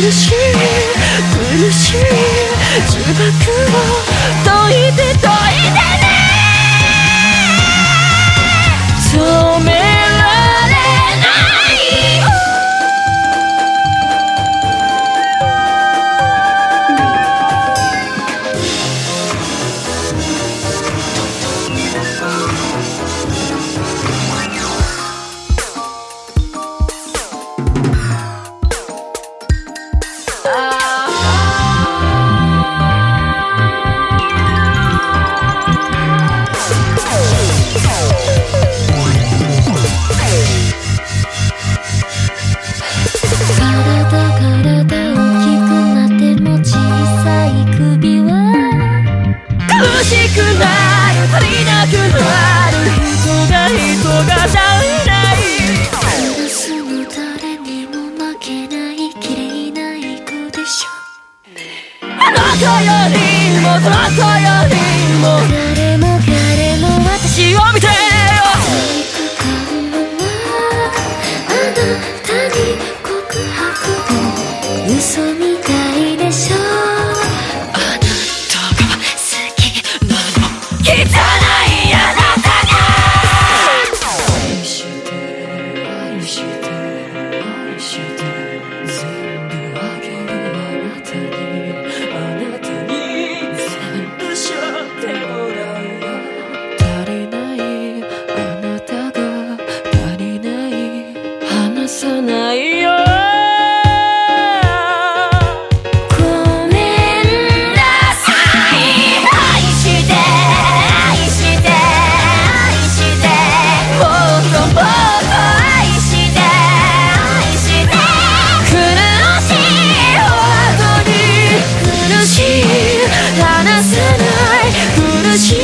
しい苦しい呪縛を解いて解いてね止められない苦しくなる足りなくなる人が足りないクラスの誰にも負けない綺麗な子でしょあの子よりもその子よりも誰も彼も私を見てよあなたに告白も嘘みたいでしょ汚いあなたが愛して愛して愛して全部あげるあなたに全部背負ってもらうよ足りないあなたが足りない離さないよ離さない苦しい